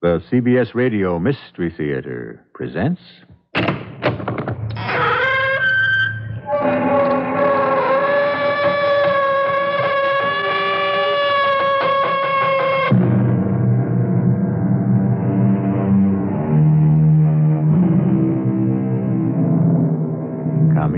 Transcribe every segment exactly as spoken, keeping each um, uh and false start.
The C B S Radio Mystery Theater presents... Come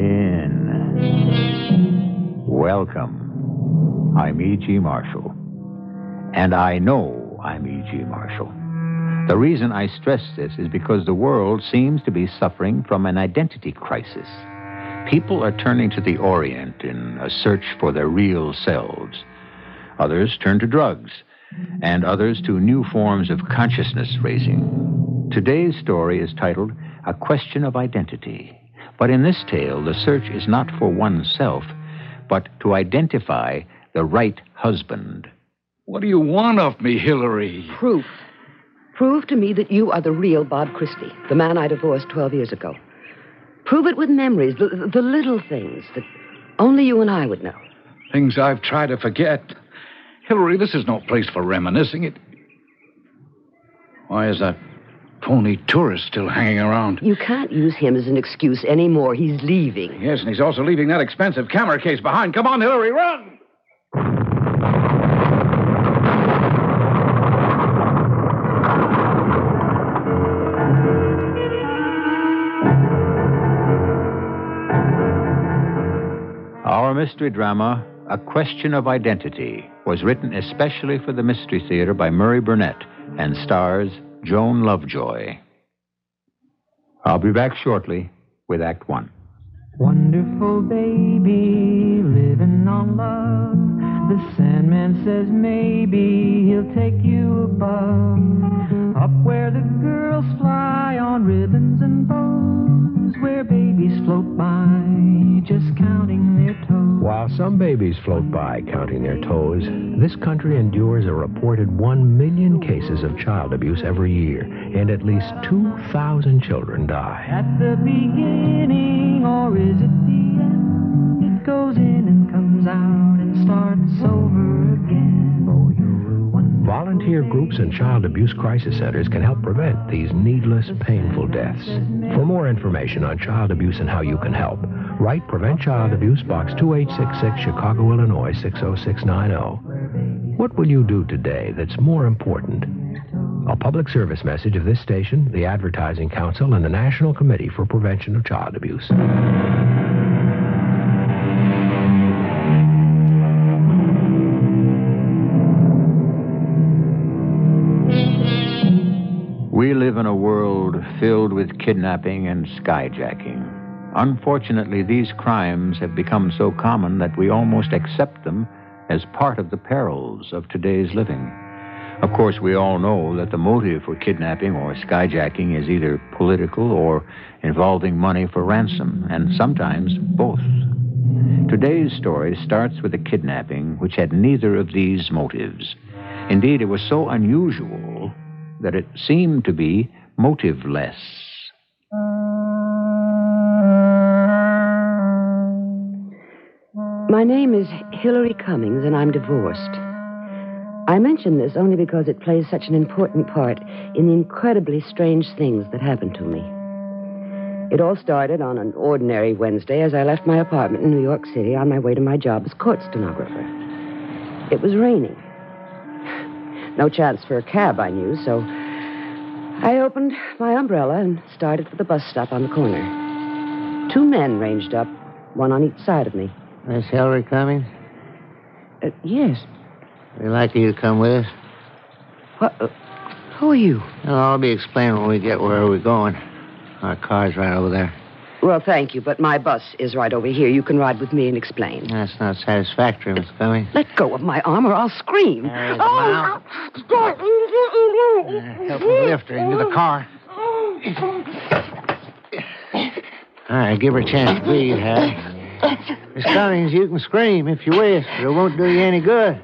in. Welcome. I'm E G. Marshall. And I know I'm E G. Marshall. The reason I stress this is because the world seems to be suffering from an identity crisis. People are turning to the Orient in a search for their real selves. Others turn to drugs, and others to new forms of consciousness raising. Today's story is titled A Question of Identity. But in this tale, the search is not for oneself, but to identify the right husband. What do you want of me, Hillary? Proof. Prove to me that you are the real Bob Christie, the man I divorced twelve years ago. Prove it with memories, the, the little things that only you and I would know. Things I've tried to forget. Hillary, this is no place for reminiscing. It. Why is that phony tourist still hanging around? You can't use him as an excuse anymore. He's leaving. Yes, and he's also leaving that expensive camera case behind. Come on, Hillary, run! Our mystery drama, A Question of Identity, was written especially for the Mystery Theater by Murray Burnett and stars Joan Lovejoy. I'll be back shortly with Act One. Wonderful baby, living on love. The Sandman says maybe he'll take you above. Up where the girls fly on ribbons and bows, where babies float by, just counting their toes. While some babies float by counting their toes, this country endures a reported one million cases of child abuse every year, and at least two thousand children die. At the beginning, or is it the end? It goes in and comes out and starts over again. Oh, you will wonder. Volunteer groups and child abuse crisis centers can help prevent these needless, painful deaths. For more information on child abuse and how you can help, write Prevent Child Abuse, Box two eight six six, Chicago, Illinois, six oh six nine oh. What will you do today that's more important? A public service message of this station, the Advertising Council, and the National Committee for Prevention of Child Abuse. We live in a world filled with kidnapping and skyjacking. Unfortunately, these crimes have become so common that we almost accept them as part of the perils of today's living. Of course, we all know that the motive for kidnapping or skyjacking is either political or involving money for ransom, and sometimes both. Today's story starts with a kidnapping which had neither of these motives. Indeed, it was so unusual that it seemed to be motiveless. My name is Hillary Cummings, and I'm divorced. I mention this only because it plays such an important part in the incredibly strange things that happened to me. It all started on an ordinary Wednesday as I left my apartment in New York City on my way to my job as court stenographer. It was raining. No chance for a cab, I knew, so I opened my umbrella and started for the bus stop on the corner. Two men ranged up, one on each side of me. Miss Hillary Cummings? Uh, yes. We'd like you to come with us. What? Uh, who are you? Well, I'll be explaining when we get where we're going. Our car's right over there. Well, thank you, but my bus is right over here. You can ride with me and explain. That's not satisfactory, Miss Cummings. Let go of my arm or I'll scream. There is a mouth. Uh, help me lift her into the car. All right, give her a chance to breathe, Harry. Miss Cummings, you can scream if you wish, but it won't do you any good.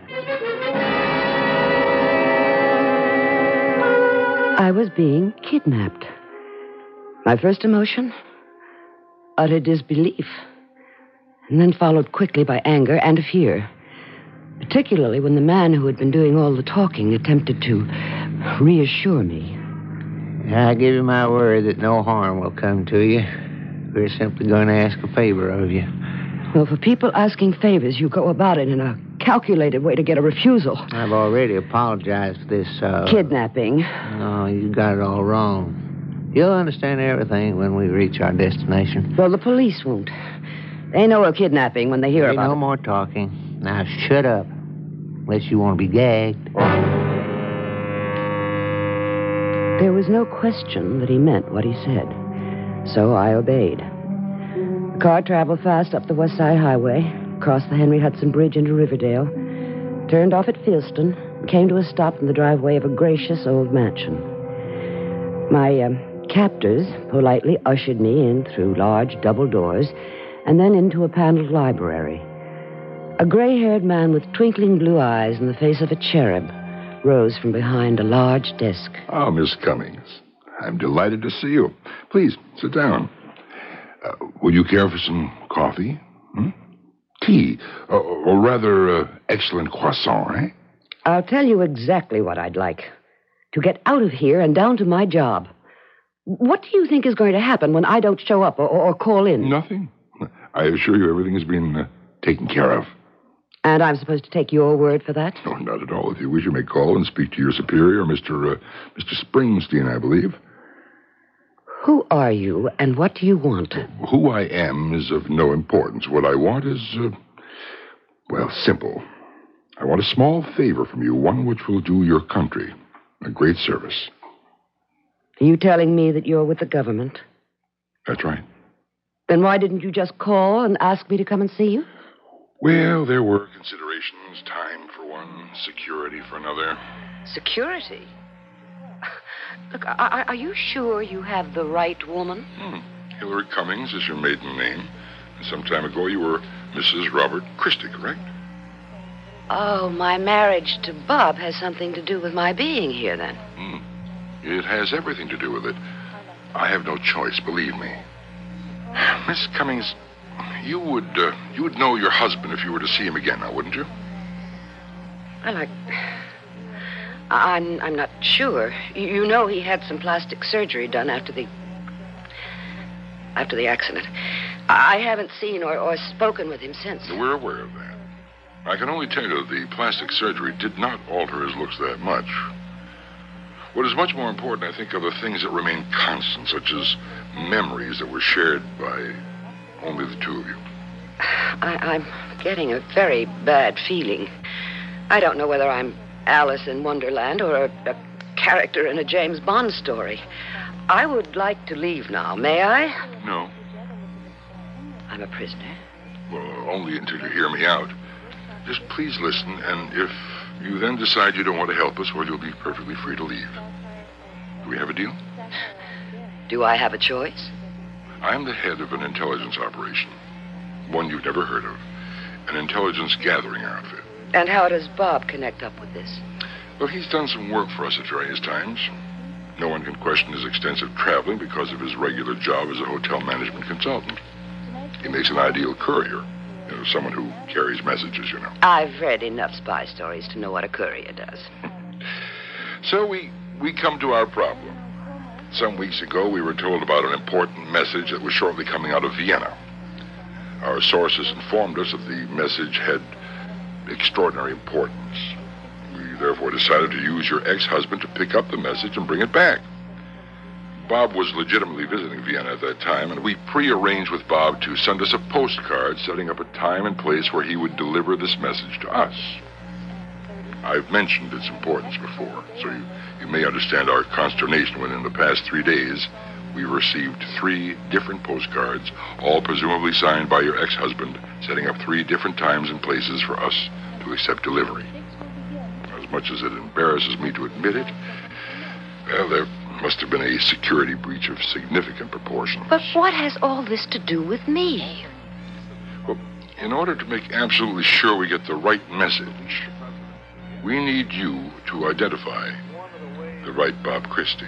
I was being kidnapped. My first emotion? Utter disbelief. And then followed quickly by anger and fear. Particularly when the man who had been doing all the talking attempted to Reassure me. I give you my word that no harm will come to you. We're simply going to ask a favor of you. Well, for people asking favors, you go about it in a calculated way to get a refusal. I've already apologized for this, uh... Kidnapping. No, you got it all wrong. You'll understand everything when we reach our destination. Well, the police won't. They know a kidnapping when they hear Ain't about no it. more talking. Now shut up. Unless you want to be gagged. There was no question that he meant what he said. So I obeyed. The car traveled fast up the West Side Highway, crossed the Henry Hudson Bridge into Riverdale, turned off at Fieldston, and came to a stop in the driveway of a gracious old mansion. My uh, captors politely ushered me in through large double doors and then into a paneled library. A gray-haired man with twinkling blue eyes and the face of a cherub rose from behind a large desk. Oh, Miss Cummings, I'm delighted to see you. Please, sit down. Uh, would you care for some coffee? Hmm? Tea, uh, or rather, uh, excellent croissant, eh? I'll tell you exactly what I'd like. To get out of here and down to my job. What do you think is going to happen when I don't show up or, or call in? Nothing. I assure you everything has been uh, taken care of. And I'm supposed to take your word for that? No, not at all. If you wish, you may call and speak to your superior, Mister Uh, Mister Springsteen, I believe. Who are you, and what do you want? Who I am is of no importance. What I want is, uh, well, simple. I want a small favor from you, one which will do your country a great service. Are you telling me that you're with the government? That's right. Then why didn't you just call and ask me to come and see you? Well, there were considerations, time for one, security for another. Security? Look, are, are you sure you have the right woman? Hmm. Hillary Cummings is your maiden name. And some time ago you were Missus Robert Christie, correct? Oh, my marriage to Bob has something to do with my being here, then. Hmm. It has everything to do with it. I have no choice, believe me. Miss Cummings, you would uh, you would know your husband if you were to see him again, now, wouldn't you? Well, I... I'm, I'm not sure. You, you know he had some plastic surgery done after the... after the accident. I haven't seen or, or spoken with him since. We're aware of that. I can only tell you the plastic surgery did not alter his looks that much. What is much more important, I think, are the things that remain constant, such as memories that were shared by only the two of you. I, I'm getting a very bad feeling. I don't know whether I'm Alice in Wonderland or a, a character in a James Bond story. I would like to leave now. May I? No. I'm a prisoner. Well, only until you hear me out. Just please listen, and if you then decide you don't want to help us, well, you'll be perfectly free to leave. Do we have a deal? Do I have a choice? I'm the head of an intelligence operation. One you've never heard of. An intelligence gathering outfit. And how does Bob connect up with this? Well, he's done some work for us at various times. No one can question his extensive traveling because of his regular job as a hotel management consultant. He makes an ideal courier. You know, someone who carries messages, you know. I've read enough spy stories to know what a courier does. So we, we come to our problem. Some weeks ago, we were told about an important message that was shortly coming out of Vienna. Our sources informed us that the message had extraordinary importance. We therefore decided to use your ex-husband to pick up the message and bring it back. Bob was legitimately visiting Vienna at that time, and we pre-arranged with Bob to send us a postcard setting up a time and place where he would deliver this message to us. I've mentioned its importance before, so you, you may understand our consternation when in the past three days we received three different postcards, all presumably signed by your ex-husband, setting up three different times and places for us to accept delivery. As much as it embarrasses me to admit it, well, there must have been a security breach of significant proportions. But what has all this to do with me? Well, in order to make absolutely sure we get the right message, we need you to identify the right Bob Christie.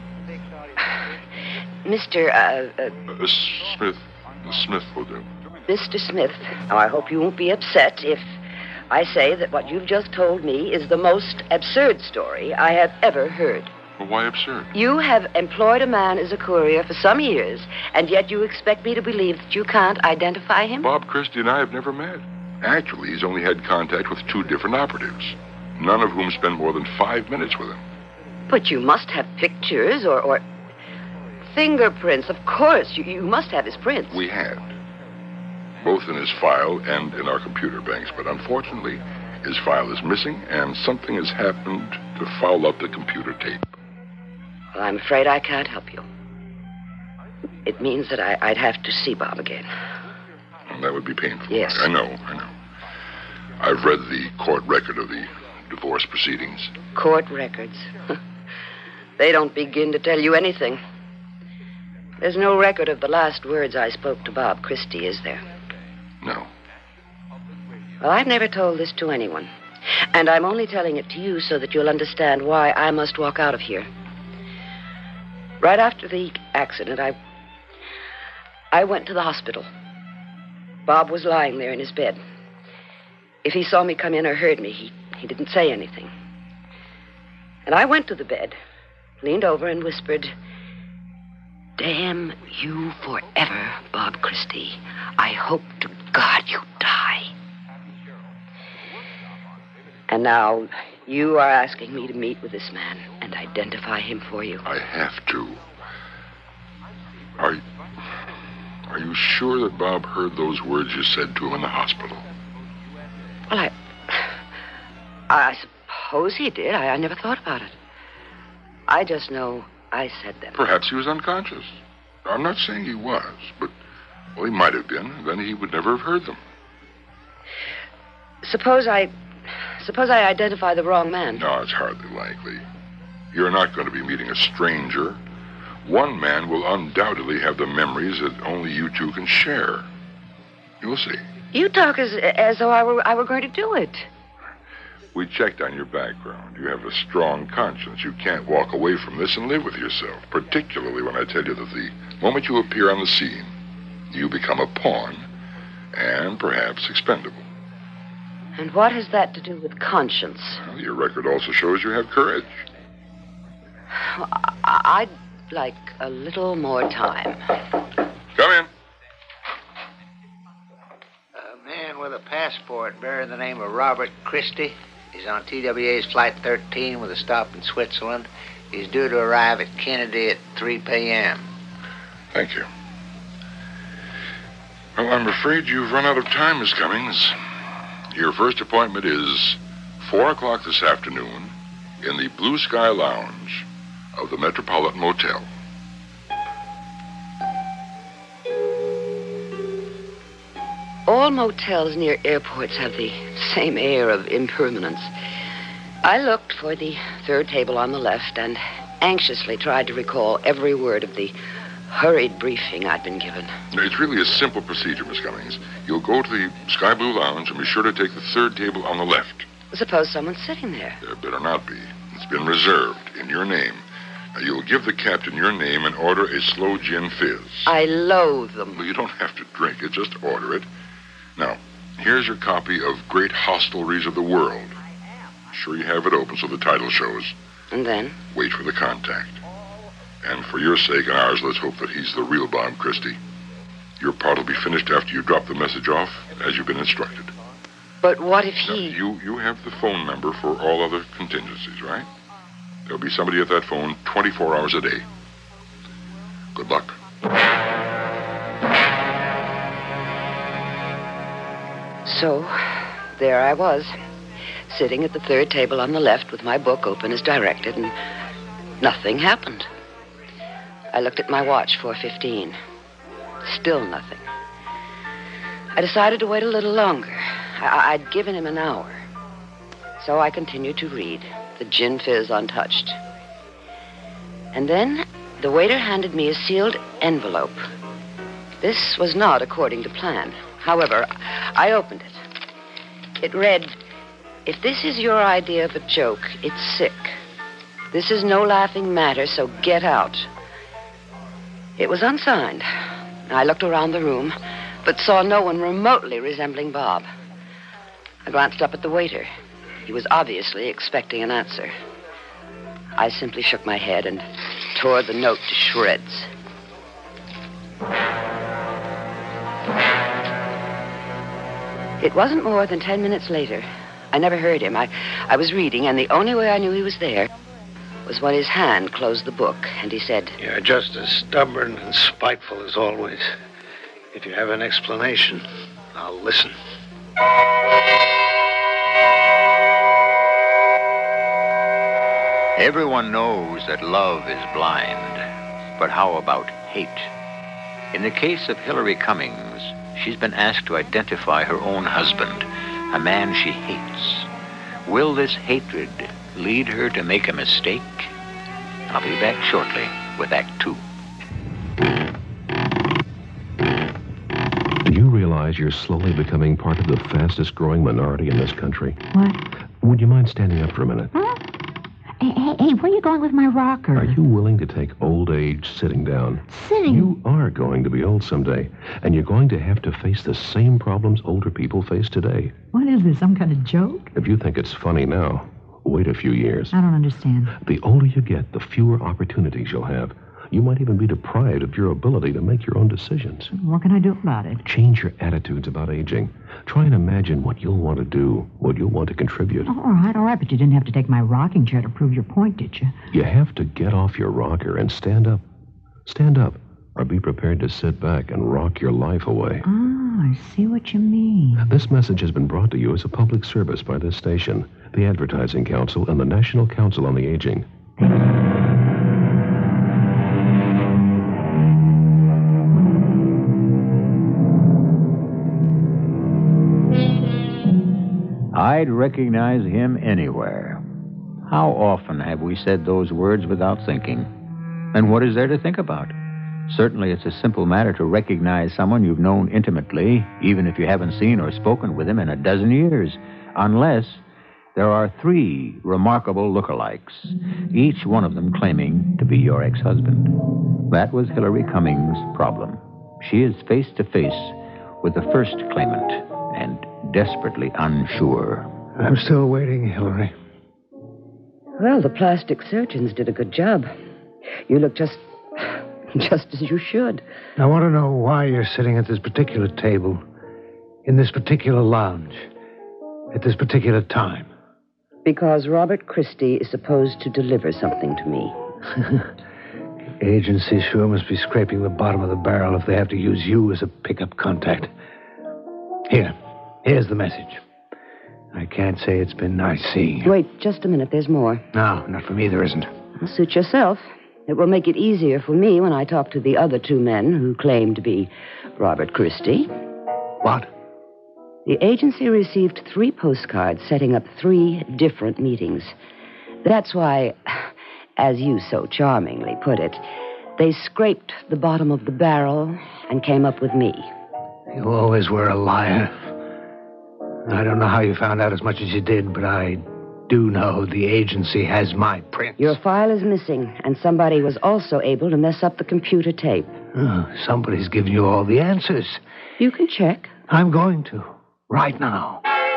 Mister Uh, uh, Uh, Smith. Smith will do. Mister Smith. Now, I hope you won't be upset if I say that what you've just told me is the most absurd story I have ever heard. Well, why absurd? You have employed a man as a courier for some years, and yet you expect me to believe that you can't identify him? Bob Christie and I have never met. Actually, he's only had contact with two different operatives, none of whom spend more than five minutes with him. But you must have pictures or, or fingerprints. Of course, you, you must have his prints. We had, both in his file and in our computer banks, but unfortunately, his file is missing, and something has happened to foul up the computer tape. Well, I'm afraid I can't help you. It means that I, I'd have to see Bob again. Well, that would be painful. Yes. I know, I know. I've read the court record of the divorce proceedings. Court records? They don't begin to tell you anything. There's no record of the last words I spoke to Bob Christie, is there? No. Well, I've never told this to anyone. And I'm only telling it to you so that you'll understand why I must walk out of here. Right after the accident, I... I went to the hospital. Bob was lying there in his bed. If he saw me come in or heard me, he, he didn't say anything. And I went to the bed, leaned over and whispered, "Damn you forever, Bob Christie. I hope to God you die." And now you are asking me to meet with this man and identify him for you. I have to. Are, are you sure that Bob heard those words you said to him in the hospital? Well, I... I suppose he did. I, I never thought about it. I just know I said them. Perhaps he was unconscious. I'm not saying he was, but, well, he might have been. Then he would never have heard them. Suppose I... Suppose I identify the wrong man. No, it's hardly likely. You're not going to be meeting a stranger. One man will undoubtedly have the memories that only you two can share. You'll see. You talk as as though I were I were going to do it. We checked on your background. You have a strong conscience. You can't walk away from this and live with yourself, particularly when I tell you that the moment you appear on the scene, you become a pawn and perhaps expendable. And what has that to do with conscience? Well, your record also shows you have courage. Well, I- I'd like a little more time. Come in. A man with a passport bearing the name of Robert Christie. He's on T W A's Flight thirteen with a stop in Switzerland. He's due to arrive at Kennedy at three p.m. Thank you. Well, I'm afraid you've run out of time, Miss Cummings. Your first appointment is four o'clock this afternoon in the Blue Sky Lounge of the Metropolitan Motel. All motels near airports have the same air of impermanence. I looked for the third table on the left and anxiously tried to recall every word of the hurried briefing I'd been given. It's really a simple procedure, Miss Cummings. You'll go to the Sky Blue Lounge and be sure to take the third table on the left. Suppose someone's sitting there. There better not be. It's been reserved in your name. Now, you'll give the captain your name and order a slow gin fizz. I loathe them. Well, you don't have to drink it. Just order it. Now, here's your copy of Great Hostelries of the World. Sure you have it open so the title shows. And then? Wait for the contact. And for your sake and ours, let's hope that he's the real Bob Christie. Your part will be finished after you drop the message off, as you've been instructed. But what if Now, he... you, you have the phone number for all other contingencies, right? There'll be somebody at that phone twenty-four hours a day. Good luck. So, there I was, sitting at the third table on the left with my book open as directed, and nothing happened. I looked at my watch, four fifteen. Still nothing. I decided to wait a little longer. I- I'd given him an hour. So I continued to read, the gin fizz untouched. And then the waiter handed me a sealed envelope. This was not according to plan. However, I opened it. It read, "If this is your idea of a joke, it's sick. This is no laughing matter, so get out." It was unsigned. I looked around the room, but saw no one remotely resembling Bob. I glanced up at the waiter. He was obviously expecting an answer. I simply shook my head and tore the note to shreds. It wasn't more than ten minutes later. I never heard him. I, I was reading, and the only way I knew he was there was when his hand closed the book, and he said, "You're just as stubborn and spiteful as always. If you have an explanation, I'll listen." Everyone knows that love is blind, but how about hate? In the case of Hillary Cummings, she's been asked to identify her own husband, a man she hates. Will this hatred lead her to make a mistake? I'll be back shortly with Act Two. Do you realize you're slowly becoming part of the fastest growing minority in this country? What? Would you mind standing up for a minute? Huh? Hey, hey, hey, where are you going with my rocker? Are you willing to take old age sitting down? Sitting? You are going to be old someday, and you're going to have to face the same problems older people face today. What is this, some kind of joke? If you think it's funny now, wait a few years. I don't understand. The older you get, the fewer opportunities you'll have. You might even be deprived of your ability to make your own decisions. What can I do about it? Change your attitudes about aging. Try and imagine what you'll want to do, what you'll want to contribute. Oh, all right, all right, but you didn't have to take my rocking chair to prove your point, did you? You have to get off your rocker and stand up. Stand up, or be prepared to sit back and rock your life away. Oh, I see what you mean. This message has been brought to you as a public service by this station, the Advertising Council, and the National Council on the Aging. I'd recognize him anywhere. How often have we said those words without thinking? And what is there to think about? Certainly it's a simple matter to recognize someone you've known intimately, even if you haven't seen or spoken with him in a dozen years, unless there are three remarkable lookalikes, each one of them claiming to be your ex-husband. That was Hillary Cummings' problem. She is face to face with the first claimant and desperately unsure. I'm still waiting, Hillary. Well, the plastic surgeons did a good job. You look just... just as you should. I want to know why you're sitting at this particular table, in this particular lounge, at this particular time. Because Robert Christie is supposed to deliver something to me. Agency sure must be scraping the bottom of the barrel if they have to use you as a pickup contact. Here, here's the message. I can't say it's been nice seeing you. Wait just a minute, there's more. No, not for me, there isn't. Well, suit yourself. It will make it easier for me when I talk to the other two men who claim to be Robert Christie. What? The agency received three postcards setting up three different meetings. That's why, as you so charmingly put it, they scraped the bottom of the barrel and came up with me. You always were a liar. I don't know how you found out as much as you did, but I do know the agency has my prints. Your file is missing, and somebody was also able to mess up the computer tape. Oh, somebody's given you all the answers. You can check. I'm going to. Right now.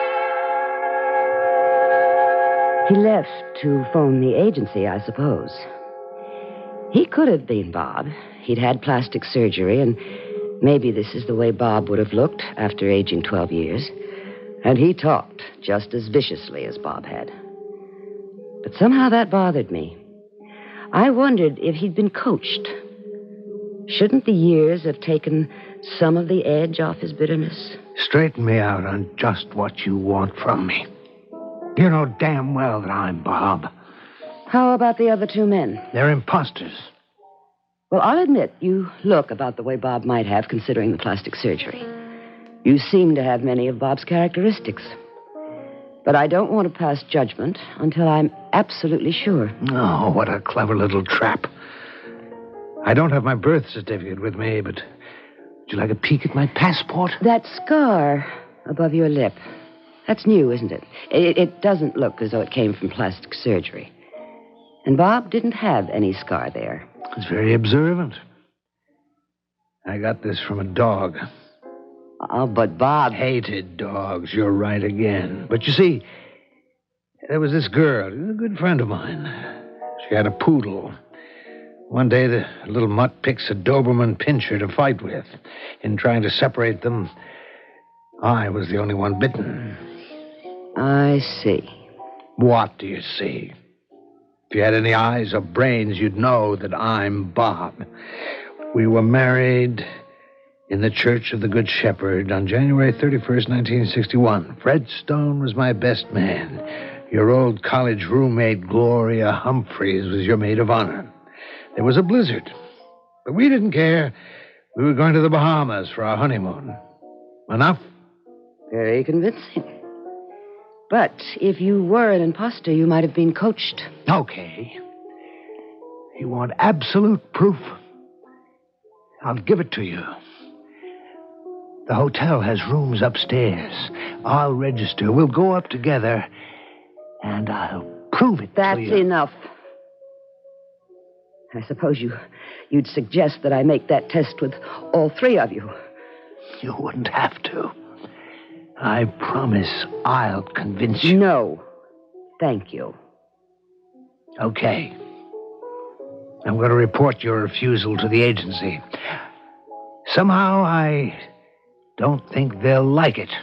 He left to phone the agency, I suppose. He could have been Bob. He'd had plastic surgery, and maybe this is the way Bob would have looked after aging twelve years. And he talked just as viciously as Bob had. But somehow that bothered me. I wondered if he'd been coached. Shouldn't the years have taken some of the edge off his bitterness? Straighten me out on just what you want from me. You know damn well that I'm Bob. How about the other two men? They're imposters. Well, I'll admit you look about the way Bob might have, considering the plastic surgery. You seem to have many of Bob's characteristics. But I don't want to pass judgment until I'm absolutely sure. Oh, what a clever little trap. I don't have my birth certificate with me, but would you like a peek at my passport? That scar above your lip, that's new, isn't it? It, it doesn't look as though it came from plastic surgery. And Bob didn't have any scar there. It's very observant. I got this from a dog. Oh, but Bob... Hated dogs. You're right again. But you see, there was this girl, a good friend of mine. She had a poodle. One day, the little mutt picks a Doberman Pinscher to fight with. In trying to separate them, I was the only one bitten. I see. What do you see? If you had any eyes or brains, you'd know that I'm Bob. We were married in the Church of the Good Shepherd on January thirty-first, nineteen sixty-one. Fred Stone was my best man. Your old college roommate, Gloria Humphreys, was your maid of honor. There was a blizzard, but we didn't care. We were going to the Bahamas for our honeymoon. Enough? Very convincing. But if you were an imposter, you might have been coached. Okay. You want absolute proof? I'll give it to you. The hotel has rooms upstairs. I'll register. We'll go up together, and I'll prove it That's to you. enough. I suppose you, you'd suggest that I make that test with all three of you. You wouldn't have to. I promise I'll convince you. No. Thank you. Okay. I'm going to report your refusal to the agency. Somehow I don't think they'll like it.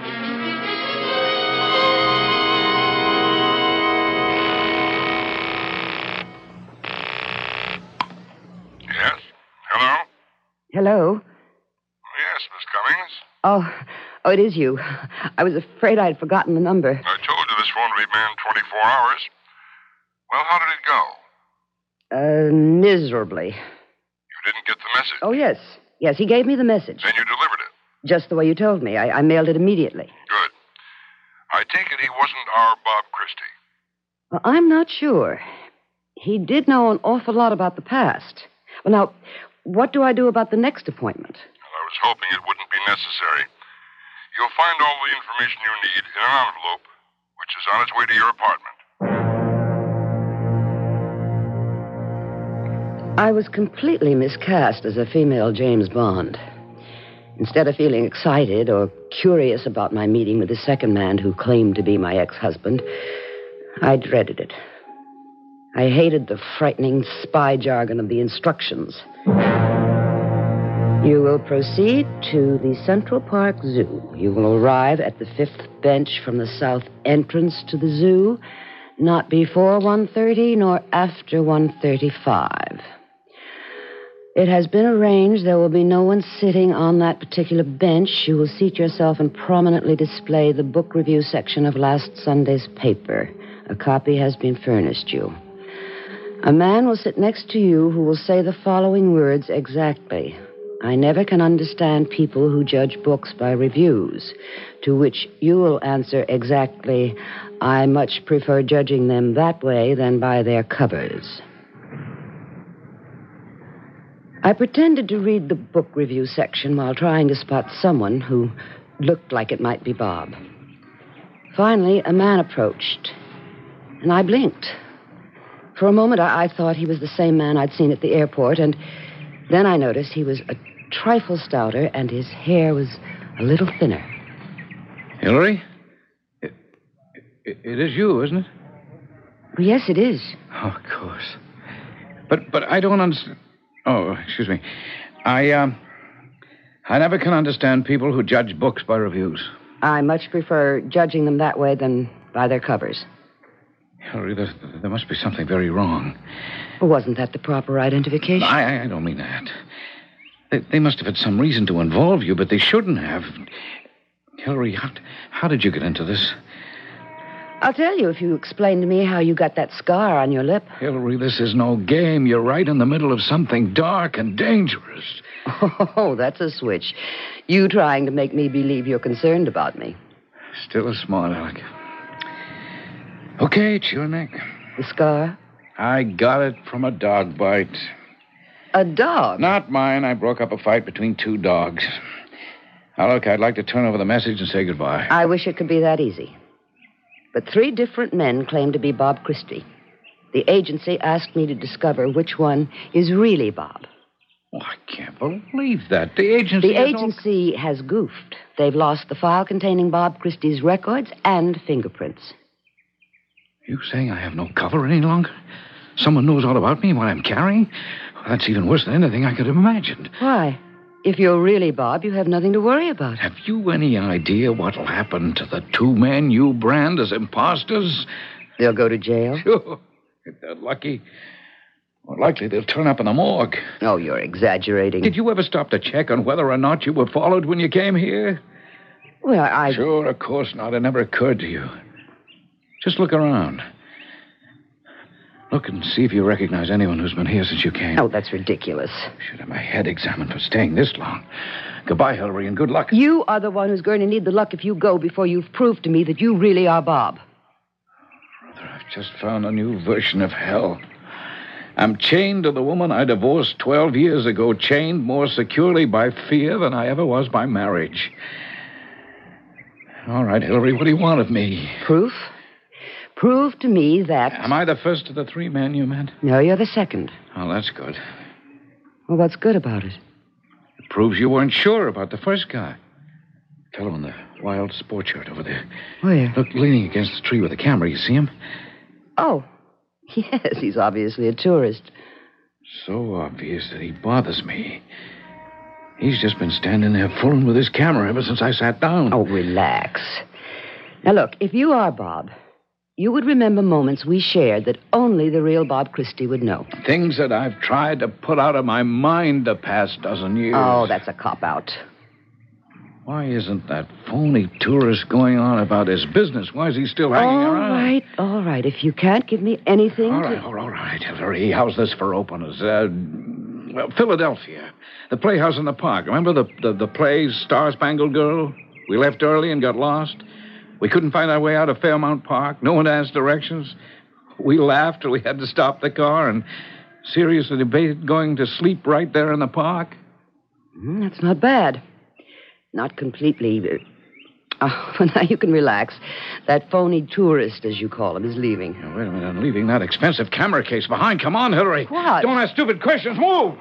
Yes? Hello? Hello? Yes, Miss Cummings. Oh, oh, it is you. I was afraid I'd forgotten the number. I told you this phone would be manned twenty-four hours. Well, how did it go? Uh, miserably. You didn't get the message. Oh, yes. Yes, he gave me the message. Then you delivered it. Just the way you told me. I, I mailed it immediately. Good. I take it he wasn't our Bob Christie. Well, I'm not sure. He did know an awful lot about the past. Well, now, what do I do about the next appointment? Well, I was hoping it wouldn't be necessary. You'll find all the information you need in an envelope, which is on its way to your apartment. I was completely miscast as a female James Bond. Instead of feeling excited or curious about my meeting with the second man who claimed to be my ex-husband, I dreaded it. I hated the frightening spy jargon of the instructions. You will proceed to the Central Park Zoo. You will arrive at the fifth bench from the south entrance to the zoo, not before one thirty nor after one thirty-five. It has been arranged there will be no one sitting on that particular bench. You will seat yourself and prominently display the book review section of last Sunday's paper. A copy has been furnished you. A man will sit next to you who will say the following words exactly. I never can understand people who judge books by reviews, to which you will answer exactly, I much prefer judging them that way than by their covers. I pretended to read the book review section while trying to spot someone who looked like it might be Bob. Finally, a man approached, and I blinked. For a moment, I, I thought he was the same man I'd seen at the airport, and then I noticed he was a trifle stouter and his hair was a little thinner. Hillary? It, it, it is you, isn't it? Well, yes, it is. Oh, of course. But but I don't understand. Oh, excuse me. I, um, I never can understand people who judge books by reviews. I much prefer judging them that way than by their covers. Hillary, there, there must be something very wrong. Well, wasn't that the proper identification? I, I don't mean that. They, they must have had some reason to involve you, but they shouldn't have. Hillary, how, how did you get into this? I'll tell you if you explain to me how you got that scar on your lip. Hillary, this is no game. You're right in the middle of something dark and dangerous. Oh, that's a switch. You trying to make me believe you're concerned about me. Still a smart aleck. Okay, it's your neck. The scar? I got it from a dog bite. A dog? Not mine. I broke up a fight between two dogs. Now, look, I'd like to turn over the message and say goodbye. I wish it could be that easy. But three different men claim to be Bob Christie. The agency asked me to discover which one is really Bob. Oh, I can't believe that. The agency... The has all- agency has goofed. They've lost the file containing Bob Christie's records and fingerprints. You saying I have no cover any longer? Someone knows all about me and what I'm carrying? Well, that's even worse than anything I could have imagined. Why? If you're really Bob, you have nothing to worry about. Have you any idea what'll happen to the two men you brand as imposters? They'll go to jail? Sure. If they're lucky. More likely they'll turn up in the morgue. Oh, you're exaggerating. Did you ever stop to check on whether or not you were followed when you came here? Well, I... Sure, of course not. It never occurred to you. Just look around. Look and see if you recognize anyone who's been here since you came. Oh, that's ridiculous. Should have my head examined for staying this long. Goodbye, Hillary, and good luck. You are the one who's going to need the luck if you go before you've proved to me that you really are Bob. Brother, I've just found a new version of hell. I'm chained to the woman I divorced twelve years ago, chained more securely by fear than I ever was by marriage. All right, Hillary, what do you want of me? Proof? Prove to me that... Am I the first of the three men you met? No, you're the second. Oh, that's good. Well, what's good about it? It proves you weren't sure about the first guy. Fellow in the wild sport shirt over there. Where? Look, leaning against the tree with a camera. You see him? Oh, yes, he's obviously a tourist. So obvious that he bothers me. He's just been standing there fooling with his camera ever since I sat down. Oh, relax. Now, look, if you are Bob, you would remember moments we shared that only the real Bob Christie would know. Things that I've tried to put out of my mind the past dozen years. Oh, that's a cop-out. Why isn't that phony tourist going on about his business? Why is he still hanging all around? All right, all right. If you can't give me anything All to... right, all right, all right, Hillary. How's this for openers? Uh, well, Philadelphia. The Playhouse in the Park. Remember the, the, the play Star Spangled Girl? We left early and got lost. We couldn't find our way out of Fairmount Park. No one asked directions. We laughed till we had to stop the car and seriously debated going to sleep right there in the park. Mm, that's not bad. Not completely. Uh, oh, well, now you can relax. That phony tourist, as you call him, is leaving. Now, wait a minute. I'm leaving that expensive camera case behind. Come on, Hillary. What? Don't ask stupid questions. Move!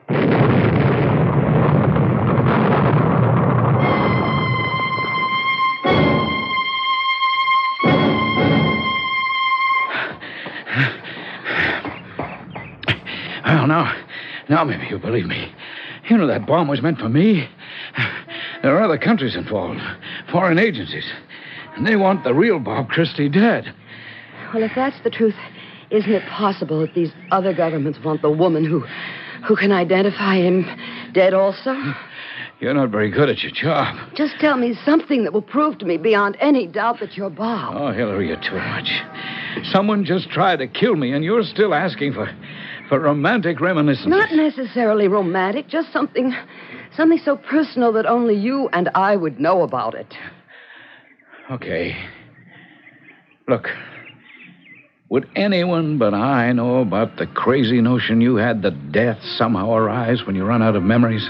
Well, now, now maybe you'll believe me. You know that bomb was meant for me. There are other countries involved, foreign agencies, and they want the real Bob Christie dead. Well, if that's the truth, isn't it possible that these other governments want the woman who, who can identify him dead also? You're not very good at your job. Just tell me something that will prove to me beyond any doubt that you're Bob. Oh, Hillary, you're too much. Someone just tried to kill me, and you're still asking for, for romantic reminiscences. Not necessarily romantic, just something, something so personal that only you and I would know about it. Okay. Look, would anyone but I know about the crazy notion you had that death somehow arrives when you run out of memories?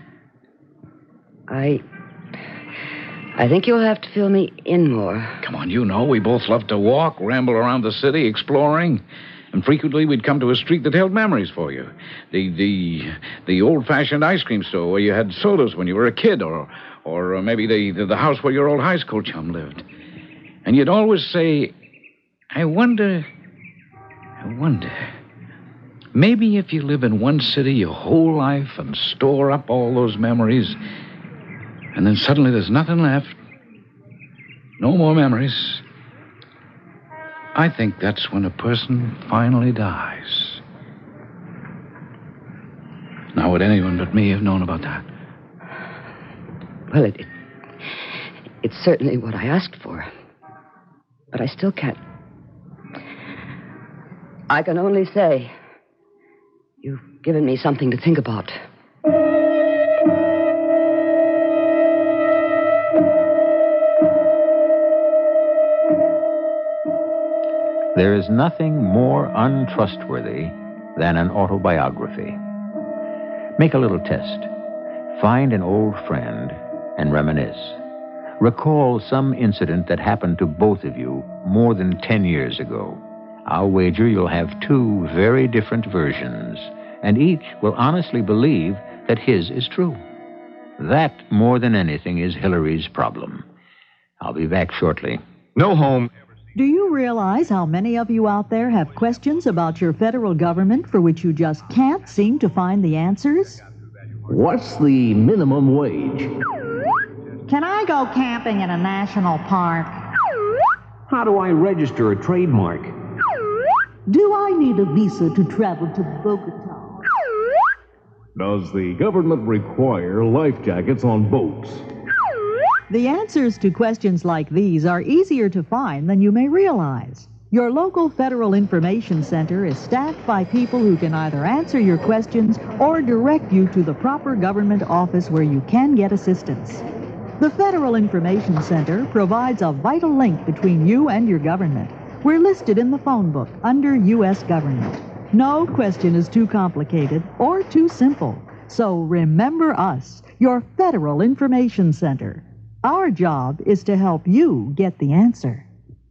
I... I think you'll have to fill me in more. Come on, you know, we both love to walk, ramble around the city, exploring. And frequently we'd come to a street that held memories for you. The the the old-fashioned ice cream store where you had sodas when you were a kid, or or maybe the, the, the house where your old high school chum lived. And you'd always say, I wonder, I wonder, maybe if you live in one city your whole life and store up all those memories, and then suddenly there's nothing left, no more memories, I think that's when a person finally dies. Now, would anyone but me have known about that? Well, it, it it's certainly what I asked for. But I still can't. I can only say you've given me something to think about. There is nothing more untrustworthy than an autobiography. Make a little test. Find an old friend and reminisce. Recall some incident that happened to both of you more than ten years ago. I'll wager you'll have two very different versions, and each will honestly believe that his is true. That, more than anything, is Hillary's problem. I'll be back shortly. No home. Do you realize how many of you out there have questions about your federal government for which you just can't seem to find the answers? What's the minimum wage? Can I go camping in a national park? How do I register a trademark? Do I need a visa to travel to Bogota? Does the government require life jackets on boats? The answers to questions like these are easier to find than you may realize. Your local Federal Information Center is staffed by people who can either answer your questions or direct you to the proper government office where you can get assistance. The Federal Information Center provides a vital link between you and your government. We're listed in the phone book under U S Government. No question is too complicated or too simple. So remember us, your Federal Information Center. Our job is to help you get the answer.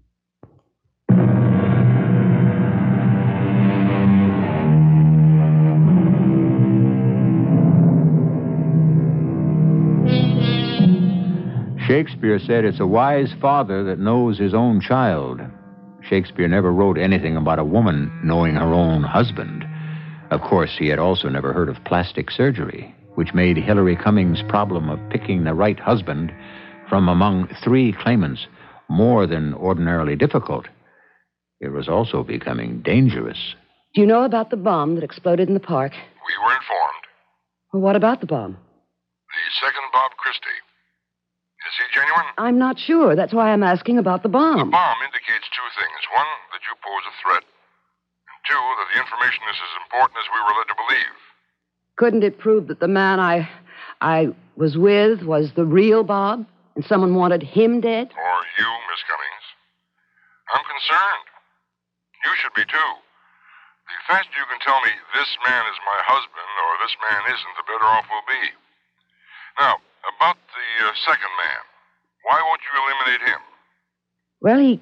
Shakespeare said it's a wise father that knows his own child. Shakespeare never wrote anything about a woman knowing her own husband. Of course, he had also never heard of plastic surgery, which made Hillary Cummings' problem of picking the right husband from among three claimants more than ordinarily difficult. It was also becoming dangerous. Do you know about the bomb that exploded in the park? We were informed. Well, what about the bomb? The second Bob Christie. Is he genuine? I'm not sure. That's why I'm asking about the bomb. The bomb indicates two things. One, that you pose a threat. And two, that the information is as important as we were led to believe. Couldn't it prove that the man I I was with was the real Bob? And someone wanted him dead? Or you, Miss Cummings. I'm concerned. You should be, too. The faster you can tell me this man is my husband or this man isn't, the better off we'll be. Now, about the uh, second man. Why won't you eliminate him? Well, he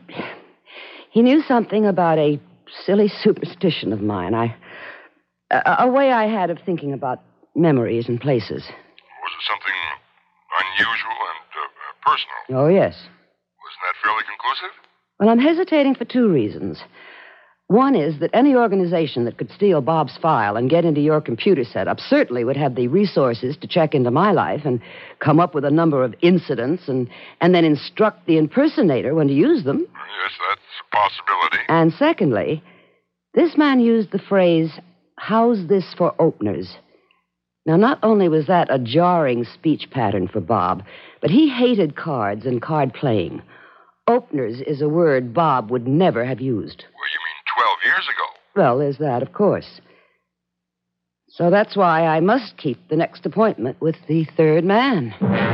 he knew something about a silly superstition of mine. I a, a way I had of thinking about memories and places. Was it something unusual and uh, personal? Oh, yes. Wasn't that fairly conclusive? Well, I'm hesitating for two reasons. One is that any organization that could steal Bob's file and get into your computer setup certainly would have the resources to check into my life and come up with a number of incidents and, and then instruct the impersonator when to use them. Yes, that's a possibility. And secondly, this man used the phrase, "How's this for openers?" Now, not only was that a jarring speech pattern for Bob, but he hated cards and card playing. Openers is a word Bob would never have used. Well, you mean twelve years ago? Well, there's that, of course. So that's why I must keep the next appointment with the third man.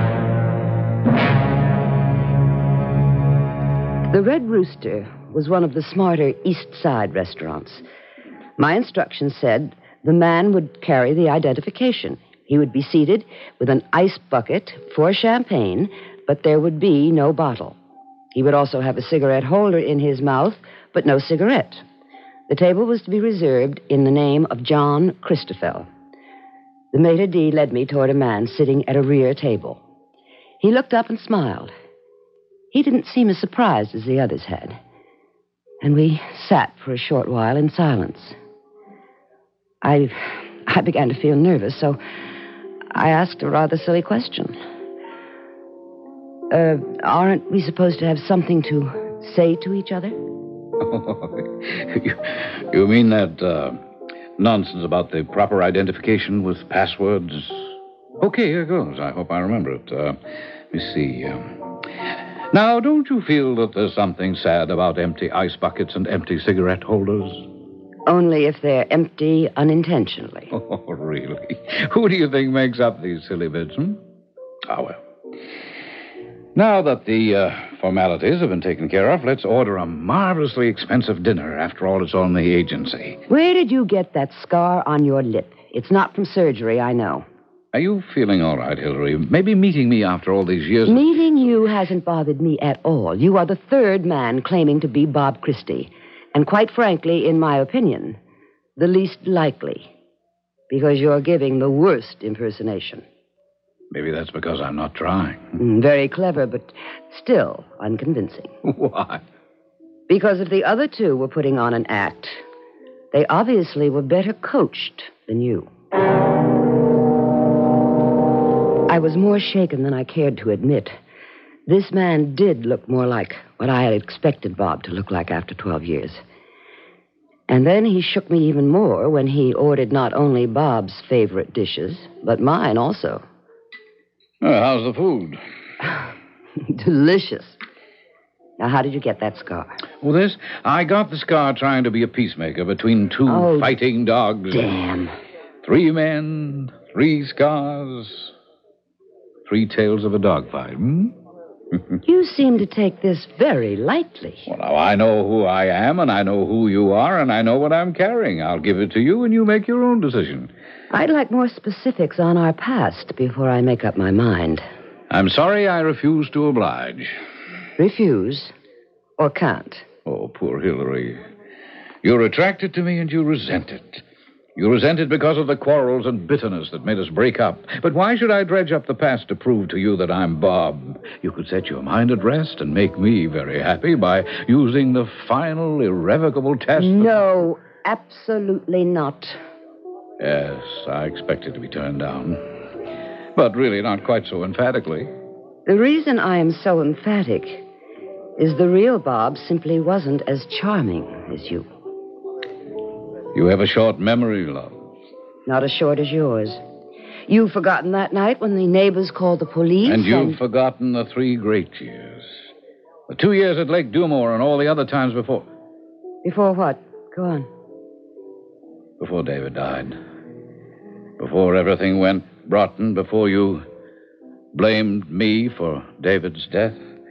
The Red Rooster was one of the smarter East Side restaurants. My instructions said the man would carry the identification. He would be seated with an ice bucket for champagne, but there would be no bottle. He would also have a cigarette holder in his mouth, but no cigarette. The table was to be reserved in the name of John Christoffel. The maitre d' led me toward a man sitting at a rear table. He looked up and smiled. He didn't seem as surprised as the others had. And we sat for a short while in silence. I, I began to feel nervous, so I asked a rather silly question. Uh, aren't we supposed to have something to say to each other? you, you mean that uh, nonsense about the proper identification with passwords? Okay, here goes. I hope I remember it. Uh, let me see. Um, now, don't you feel that there's something sad about empty ice buckets and empty cigarette holders? Only if they're empty unintentionally. Oh, really? Who do you think makes up these silly bits, hmm? Ah, well. Now that the uh, formalities have been taken care of, let's order a marvelously expensive dinner. After all, it's on the agency. Where did you get that scar on your lip? It's not from surgery, I know. Are you feeling all right, Hillary? Maybe meeting me after all these years... Meeting you hasn't bothered me at all. You are the third man claiming to be Bob Christie. And quite frankly, in my opinion, the least likely. Because you're giving the worst impersonation. Maybe that's because I'm not trying. Mm, very clever, but still unconvincing. Why? Because if the other two were putting on an act, they obviously were better coached than you. I was more shaken than I cared to admit. This man did look more like what I had expected Bob to look like after twelve years. And then he shook me even more when he ordered not only Bob's favorite dishes, but mine also. Well, how's the food? Delicious. Now, how did you get that scar? Well, this, I got the scar trying to be a peacemaker between two Oh, fighting dogs. Damn. Three men, three scars, three tales of a dogfight. Hmm? You seem to take this very lightly. Well, now, I know who I am, and I know who you are, and I know what I'm carrying. I'll give it to you, and you make your own decision. I'd like more specifics on our past before I make up my mind. I'm sorry I refuse to oblige. Refuse? Or can't? Oh, poor Hillary. You're attracted to me, and you resent it. You resent it because of the quarrels and bitterness that made us break up. But why should I dredge up the past to prove to you that I'm Bob? You could set your mind at rest and make me very happy by using the final, irrevocable test. No, absolutely not. Yes, I expected to be turned down. But really not quite so emphatically. The reason I am so emphatic is the real Bob simply wasn't as charming as you. You have a short memory, love. Not as short as yours. You've forgotten that night when the neighbors called the police. And you've and... forgotten the three great years. The two years at Lake Dumore and all the other times before. Before what? Go on. Before David died. Before everything went rotten. Before you blamed me for David's death.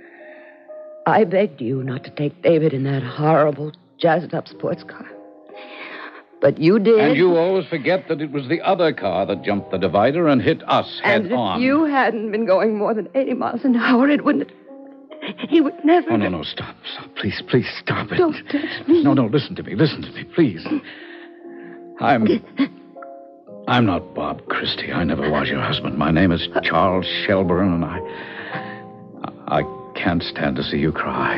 I begged you not to take David in that horrible, jazzed-up sports car. But you did. And you always forget that it was the other car that jumped the divider and hit us head and if on. You hadn't been going more than eighty miles an hour, it wouldn't. He would never. Oh, no, no, stop, stop. Please, please, stop it. Don't touch me. No, no, listen to me, listen to me, please. I'm. I'm not Bob Christie. I never was your husband. My name is Charles Shelburne, and I. I can't stand to see you cry.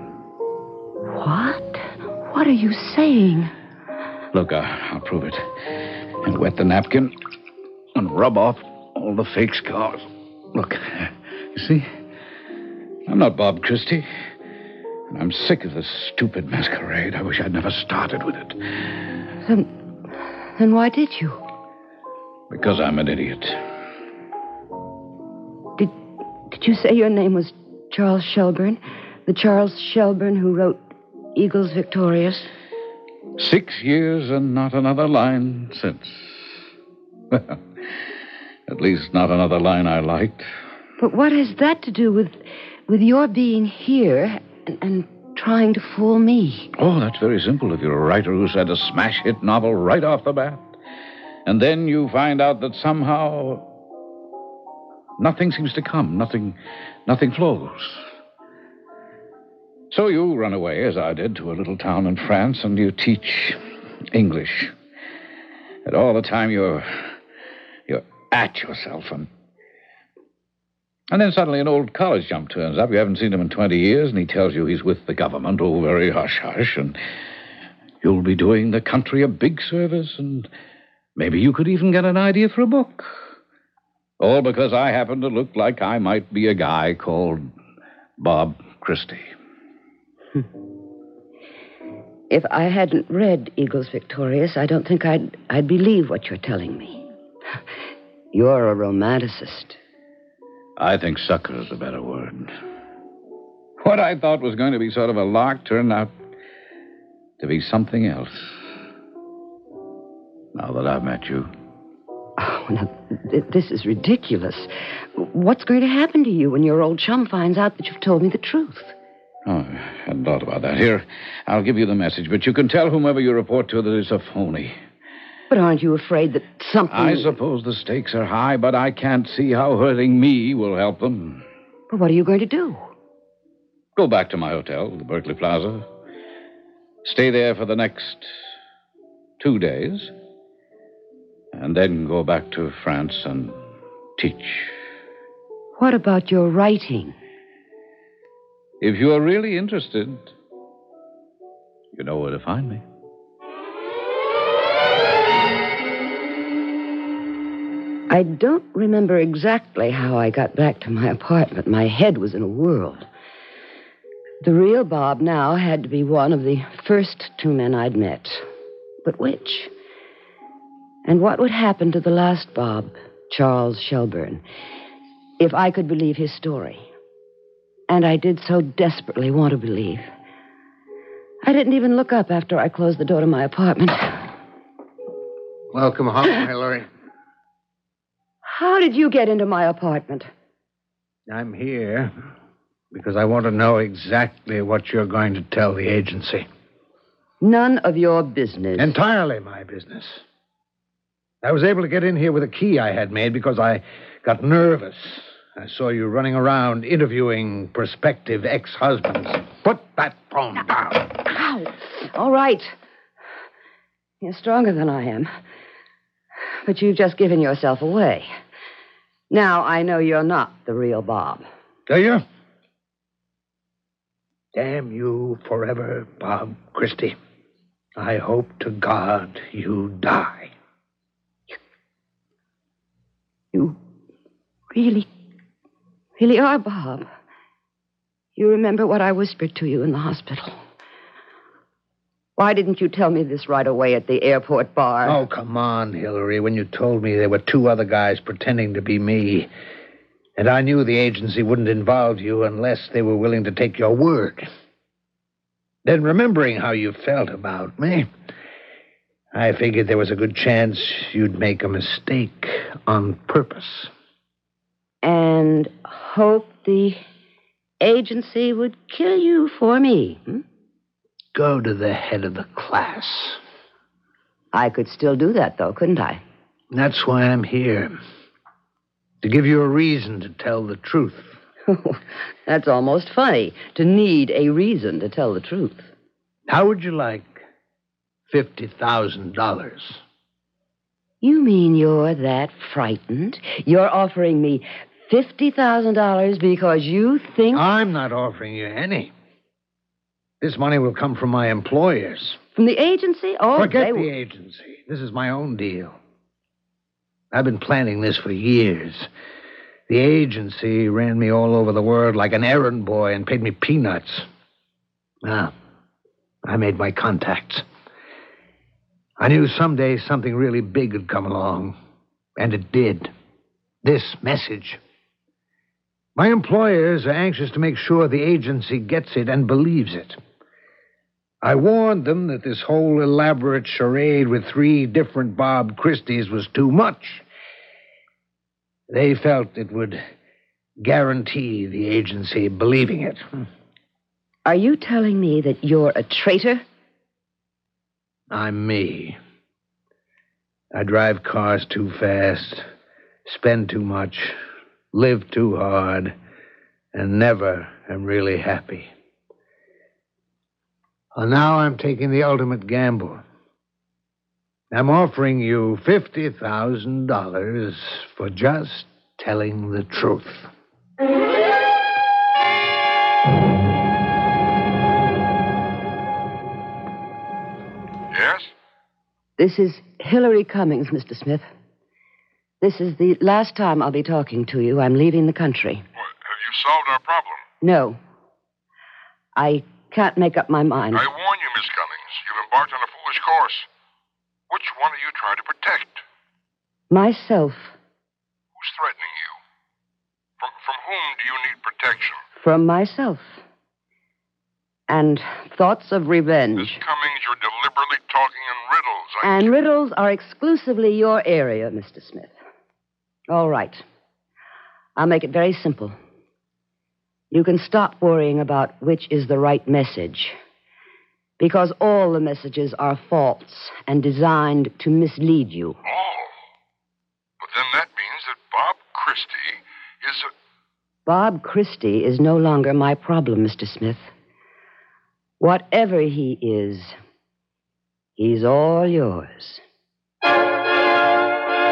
What? What are you saying? Look, I, I'll prove it. And wet the napkin and rub off all the fake scars. Look, you see? I'm not Bob Christie. And I'm sick of this stupid masquerade. I wish I'd never started with it. Then, then why did you? Because I'm an idiot. Did, did you say your name was Charles Shelburne? The Charles Shelburne who wrote Eagles Victorious? Six years and not another line since. Well, at least not another line I liked. But what has that to do with with your being here and, and trying to fool me? Oh, that's very simple if you're a writer who's had a smash hit novel right off the bat. And then you find out that somehow nothing seems to come. Nothing, nothing flows. So you run away, as I did, to a little town in France, and you teach English. And all the time you're you're at yourself. And, and then suddenly an old college chump turns up. You haven't seen him in twenty years, and he tells you he's with the government. Oh, very hush-hush. And you'll be doing the country a big service, and maybe you could even get an idea for a book. All because I happen to look like I might be a guy called Bob Christie. If I hadn't read Eagles Victorious, I don't think I'd I'd believe what you're telling me. You're a romanticist. I think sucker is a better word. What I thought was going to be sort of a lark turned out to be something else. Now that I've met you. Oh, now, th- this is ridiculous. What's going to happen to you when your old chum finds out that you've told me the truth? Oh, I hadn't thought about that. Here, I'll give you the message, but you can tell whomever you report to that it's a phony. But aren't you afraid that something... I suppose the stakes are high, but I can't see how hurting me will help them. But what are you going to do? Go back to my hotel, the Berkeley Plaza. Stay there for the next two days. And and then go back to France and teach. What about your writing? If you are really interested, you know where to find me. I don't remember exactly how I got back to my apartment. My head was in a whirl. The real Bob now had to be one of the first two men I'd met. But which? And what would happen to the last Bob, Charles Shelburne, if I could believe his story? And I did so desperately want to believe. I didn't even look up after I closed the door to my apartment. Welcome home, Hillary. How did you get into my apartment? I'm here because I want to know exactly what you're going to tell the agency. None of your business. Entirely my business. I was able to get in here with a key I had made because I got nervous. I saw you running around interviewing prospective ex-husbands. Put that phone down. Ow. All right. You're stronger than I am. But you've just given yourself away. Now I know you're not the real Bob. Do you? Damn you forever, Bob Christie. I hope to God you die. You really, really are Bob. You remember what I whispered to you in the hospital. Why didn't you tell me this right away at the airport bar? Oh, come on, Hillary. When you told me there were two other guys pretending to be me, and I knew the agency wouldn't involve you unless they were willing to take your word. Then, remembering how you felt about me, I figured there was a good chance you'd make a mistake on purpose. And hope the agency would kill you for me, hmm? Go to the head of the class. I could still do that, though, couldn't I? That's why I'm here. To give you a reason to tell the truth. That's almost funny, to need a reason to tell the truth. How would you like fifty thousand dollars? You mean you're that frightened? You're offering me fifty thousand dollars because you think... I'm not offering you any. This money will come from my employers. From the agency? Oh, Forget they... the agency. This is my own deal. I've been planning this for years. The agency ran me all over the world like an errand boy and paid me peanuts. Now, I made my contacts. I knew someday something really big would come along. And it did. This message. My employers are anxious to make sure the agency gets it and believes it. I warned them that this whole elaborate charade with three different Bob Christies was too much. They felt it would guarantee the agency believing it. Are you telling me that you're a traitor? I'm me. I drive cars too fast, spend too much, live too hard, and never am really happy. Well, now I'm taking the ultimate gamble. I'm offering you fifty thousand dollars for just telling the truth. Yes? This is Hillary Cummings, Mister Smith. This is the last time I'll be talking to you. I'm leaving the country. What, have you solved our problem? No. I can't make up my mind. I warn you, Miss Cummings. You've embarked on a foolish course. Which one are you trying to protect? Myself. Who's threatening you? From, from whom do you need protection? From myself. And thoughts of revenge. Miss Cummings, you're deliberately talking in riddles. I... And riddles are exclusively your area, Mister Smith. All right. I'll make it very simple. You can stop worrying about which is the right message. Because all the messages are false and designed to mislead you. All? But then that means that Bob Christie is a... Bob Christie is no longer my problem, Mister Smith. Whatever he is, he's all yours.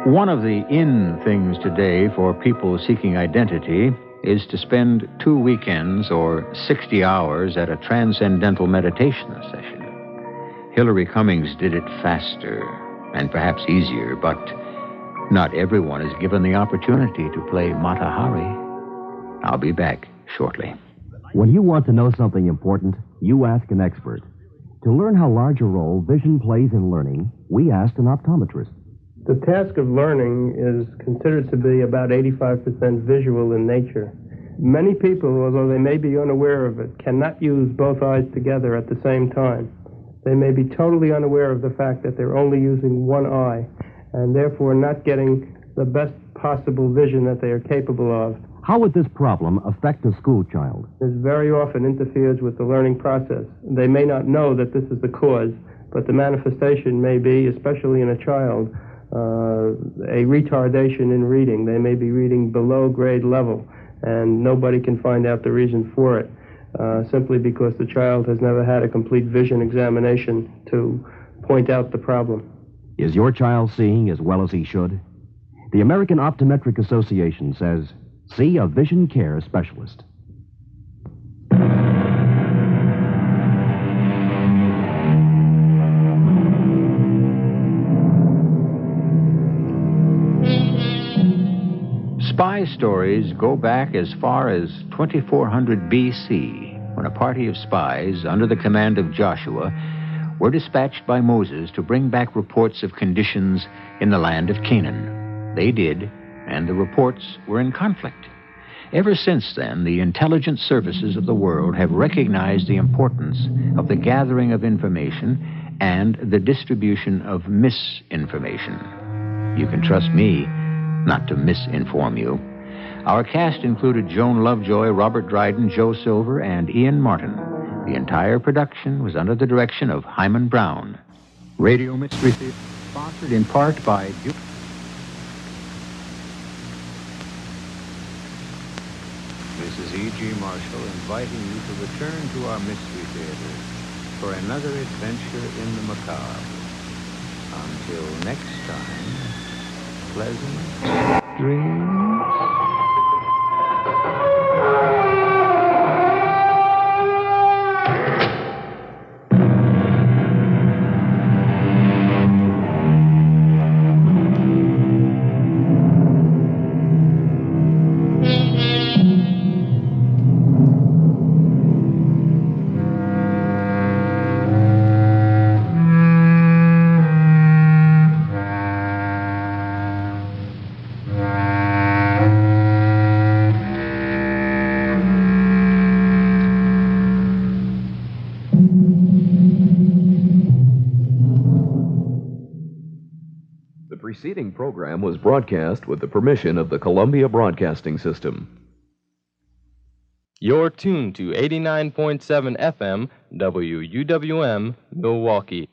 One of the in things today for people seeking identity is to spend two weekends or sixty hours at a transcendental meditation session. Hillary Cummings did it faster and perhaps easier, but not everyone is given the opportunity to play Mata Hari. I'll be back shortly. When you want to know something important, you ask an expert. To learn how large a role vision plays in learning, we asked an optometrist. The task of learning is considered to be about eighty-five percent visual in nature. Many people, although they may be unaware of it, cannot use both eyes together at the same time. They may be totally unaware of the fact that they're only using one eye, and therefore not getting the best possible vision that they are capable of. How would this problem affect a school child? This very often interferes with the learning process. They may not know that this is the cause, but the manifestation may be, especially in a child, Uh, a retardation in reading. They may be reading below grade level, and nobody can find out the reason for it, uh, simply because the child has never had a complete vision examination to point out the problem. Is your child seeing as well as he should? The American Optometric Association says, see a vision care specialist. Spy stories go back as far as twenty-four hundred B C, when a party of spies under the command of Joshua were dispatched by Moses to bring back reports of conditions in the land of Canaan. They did, and the reports were in conflict. Ever since then, the intelligence services of the world have recognized the importance of the gathering of information and the distribution of misinformation. You can trust me not to misinform you. Our cast included Joan Lovejoy, Robert Dryden, Joe Silver, and Ian Martin. The entire production was under the direction of Hyman Brown. Radio Mystery Theater, sponsored in part by Duke. This is E G. Marshall inviting you to return to our Mystery Theater for another adventure in the macabre. Until next time, pleasant dreams. The preceding program was broadcast with the permission of the Columbia Broadcasting System. You're tuned to eighty-nine point seven F M W U W M, Milwaukee.